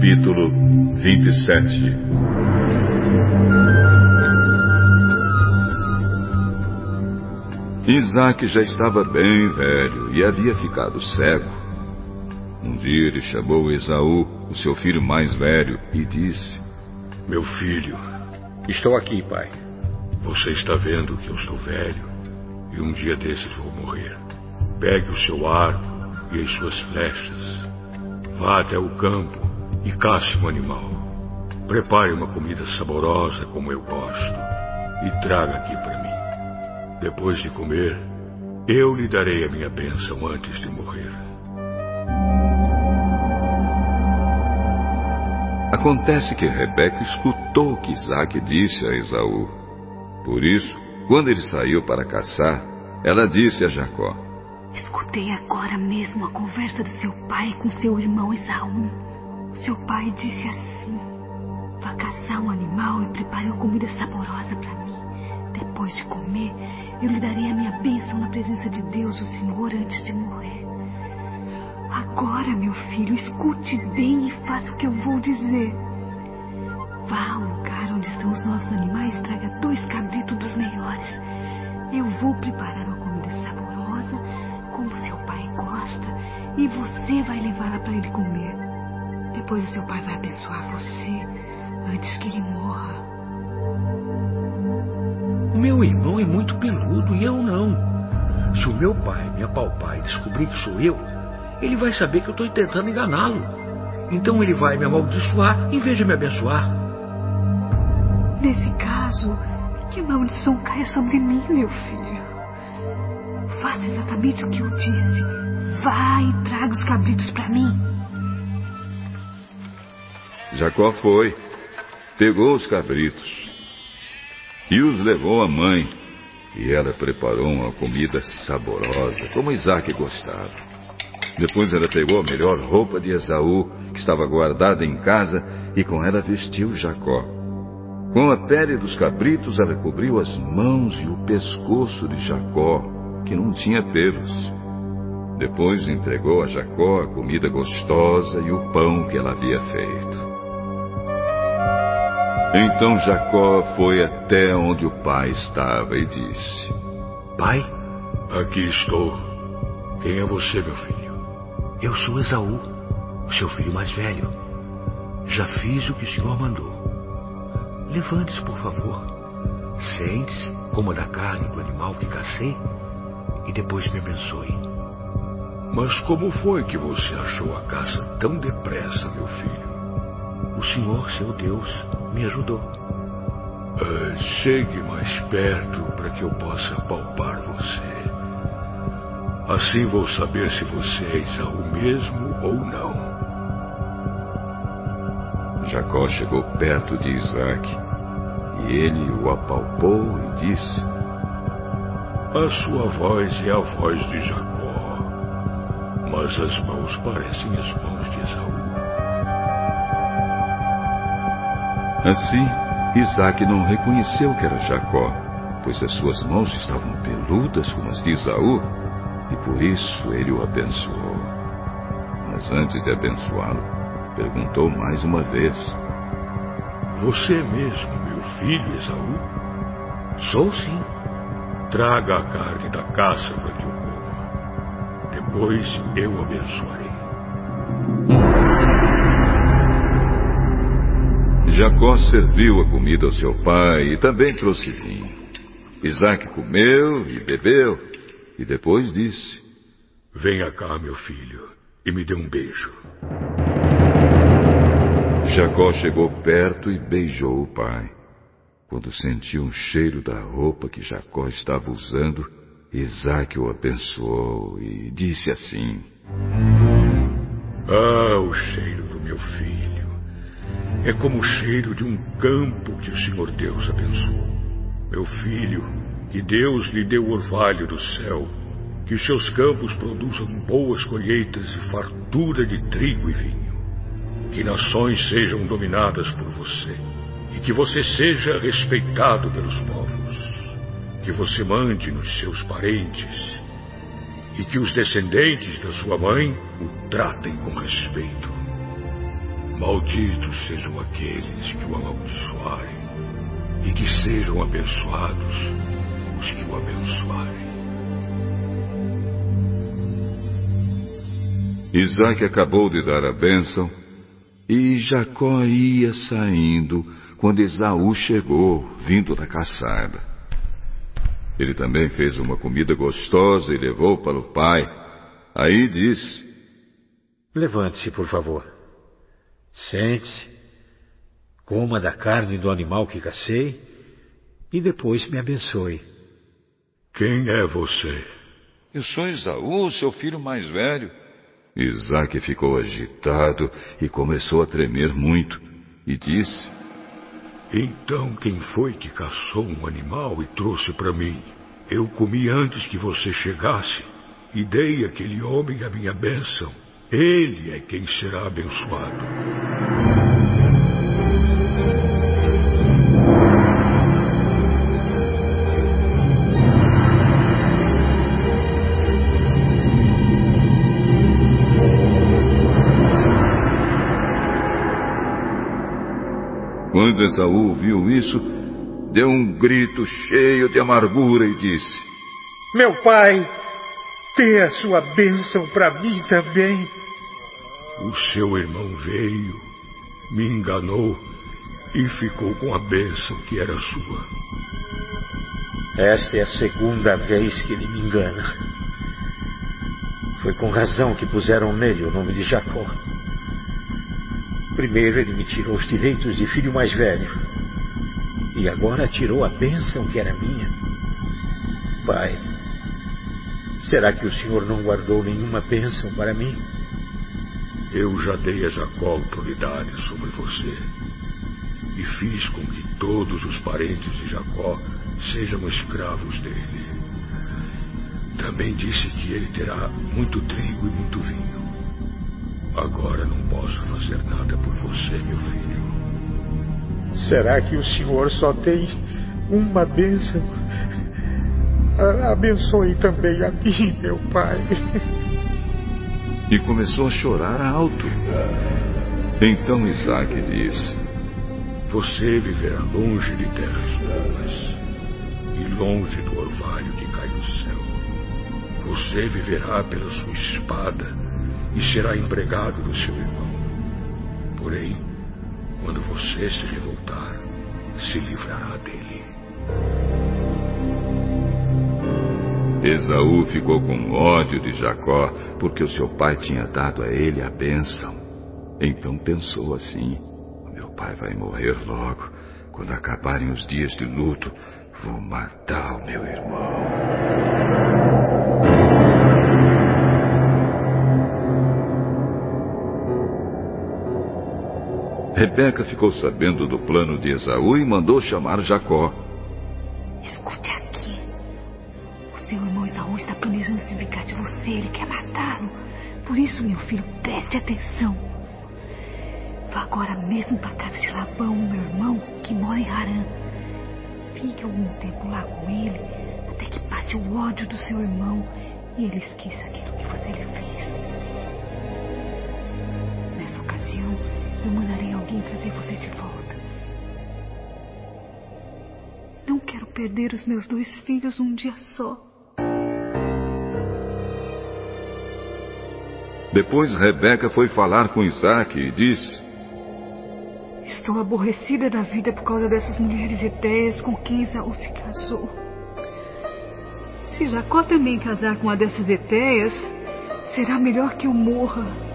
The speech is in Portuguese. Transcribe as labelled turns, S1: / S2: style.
S1: Capítulo 27. Isaque já estava bem velho e havia ficado cego. Um dia ele chamou Esaú, o seu filho mais velho, e disse:
S2: Meu filho,
S3: estou aqui, pai.
S2: Você está vendo que eu estou velho e um dia desses vou morrer. Pegue o seu arco e as suas flechas. Vá até o campo e caça um animal. Prepare uma comida saborosa como eu gosto e traga aqui para mim. Depois de comer, eu lhe darei a minha bênção antes de morrer.
S1: Acontece que Rebeca escutou o que Isaque disse a Esaú. Por isso, quando ele saiu para caçar, ela disse a Jacó:
S4: Escutei agora mesmo a conversa de seu pai com seu irmão Esaú. Seu pai disse assim: vá caçar um animal e prepare uma comida saborosa para mim. Depois de comer, eu lhe darei a minha bênção na presença de Deus, o Senhor, antes de morrer. Agora, meu filho, escute bem e faça o que eu vou dizer. Vá ao lugar onde estão os nossos animais e traga 2 cabritos dos melhores. Eu vou preparar uma comida saborosa, como seu pai gosta, e você vai levá-la para ele comer. Depois o seu pai vai abençoar você antes que ele morra.
S3: O meu irmão é muito peludo e eu não. Se o meu pai me apalpar e descobrir que sou eu, ele vai saber que eu estou tentando enganá-lo. Então ele vai me amaldiçoar em vez de me abençoar.
S4: Nesse caso, que a maldição caia sobre mim, meu filho. Faça exatamente o que eu disse. Vá e traga os cabritos para mim.
S1: Jacó foi, pegou os cabritos e os levou à mãe, e ela preparou uma comida saborosa, como Isaque gostava. Depois ela pegou a melhor roupa de Esaú, que estava guardada em casa, e com ela vestiu Jacó. Com a pele dos cabritos ela cobriu as mãos e o pescoço de Jacó, que não tinha pelos. Depois entregou a Jacó a comida gostosa e o pão que ela havia feito. Então Jacó foi até onde o pai estava e disse:
S3: Pai?
S2: Aqui estou. Quem é você, meu filho?
S3: Eu sou Esaú, o seu filho mais velho. Já fiz o que o senhor mandou. Levante-se, por favor. Sente-se, coma da carne do animal que cacei e depois me abençoe.
S2: Mas como foi que você achou a caça tão depressa, meu filho?
S3: O Senhor, seu Deus, me ajudou.
S2: Chegue mais perto para que eu possa apalpar você. Assim vou saber se você é Esaú mesmo ou não.
S1: Jacó chegou perto de Isaque e ele o apalpou e disse:
S2: A sua voz é a voz de Jacó, mas as mãos parecem as mãos de Esaú.
S1: Assim, Isaque não reconheceu que era Jacó, pois as suas mãos estavam peludas como as de Esaú, e por isso ele o abençoou. Mas antes de abençoá-lo, perguntou mais uma vez:
S2: Você é mesmo meu filho, Esaú?
S3: Sou sim.
S2: Traga a carne da caça para que eu coma. Depois eu o abençoarei.
S1: Jacó serviu a comida ao seu pai e também trouxe vinho. Isaque comeu e bebeu e depois disse:
S2: Venha cá, meu filho, e me dê um beijo.
S1: Jacó chegou perto e beijou o pai. Quando sentiu um cheiro da roupa que Jacó estava usando, Isaque o abençoou e disse assim:
S2: O cheiro do meu filho é como o cheiro de um campo que o Senhor Deus abençoou. Meu filho, que Deus lhe dê o orvalho do céu, que os seus campos produzam boas colheitas e fartura de trigo e vinho. Que nações sejam dominadas por você, e que você seja respeitado pelos povos. Que você mande nos seus parentes, e que os descendentes da sua mãe o tratem com respeito. Malditos sejam aqueles que o amaldiçoarem, e que sejam abençoados os que o abençoarem.
S1: Isaque acabou de dar a bênção e Jacó ia saindo quando Esaú chegou, vindo da caçada. Ele também fez uma comida gostosa e levou para o pai. Aí disse:
S3: Levante-se, por favor. Sente-se, coma da carne do animal que cacei e depois me abençoe.
S2: Quem é você?
S1: Eu sou Esaú, seu filho mais velho. Isaque ficou agitado e começou a tremer muito e disse:
S2: Então quem foi que caçou um animal e trouxe para mim? Eu comi antes que você chegasse e dei àquele homem a minha bênção. Ele é quem será abençoado.
S1: Quando Esaú viu isso, deu um grito cheio de amargura e disse:
S5: Meu pai, dê a sua bênção para mim também.
S2: O seu irmão veio, me enganou e ficou com a bênção que era sua.
S3: Esta é a segunda vez que ele me engana. Foi com razão que puseram nele o nome de Jacó. Primeiro ele me tirou os direitos de filho mais velho. E agora tirou a bênção que era minha. Pai, será que o Senhor não guardou nenhuma bênção para mim?
S2: Eu já dei a Jacó autoridade sobre você. E fiz com que todos os parentes de Jacó sejam escravos dele. Também disse que ele terá muito trigo e muito vinho. Agora não posso fazer nada por você, meu filho.
S5: Será que o Senhor só tem uma bênção? Abençoe também a mim, meu pai.
S1: E começou a chorar alto. Então Isaque disse:
S2: Você viverá longe de terras boas e longe do orvalho que cai do céu. Você viverá pela sua espada e será empregado do seu irmão. Porém, quando você se revoltar, se livrará dele.
S1: Esaú ficou com ódio de Jacó, porque o seu pai tinha dado a ele a bênção. Então pensou assim: meu pai vai morrer logo. Quando acabarem os dias de luto, vou matar o meu irmão. Rebeca ficou sabendo do plano de Esaú e mandou chamar Jacó.
S4: Escute aqui. O seu irmão Esaú está planejando se vingar de você. Ele quer matá-lo. Por isso, meu filho, preste atenção. Vá agora mesmo para a casa de Labão, meu irmão, que mora em Harã. Fique algum tempo lá com ele, até que passe o ódio do seu irmão e ele esqueça aquilo que você lhe fez. Nessa ocasião, eu mandarei alguém trazer você de volta. Não quero perder os meus 2 filhos num dia só.
S1: Depois Rebeca foi falar com Isaque e disse:
S4: Estou aborrecida da vida por causa dessas mulheres etéias com quem Esaú se casou. Se Jacó também casar com uma dessas etéias, será melhor que eu morra.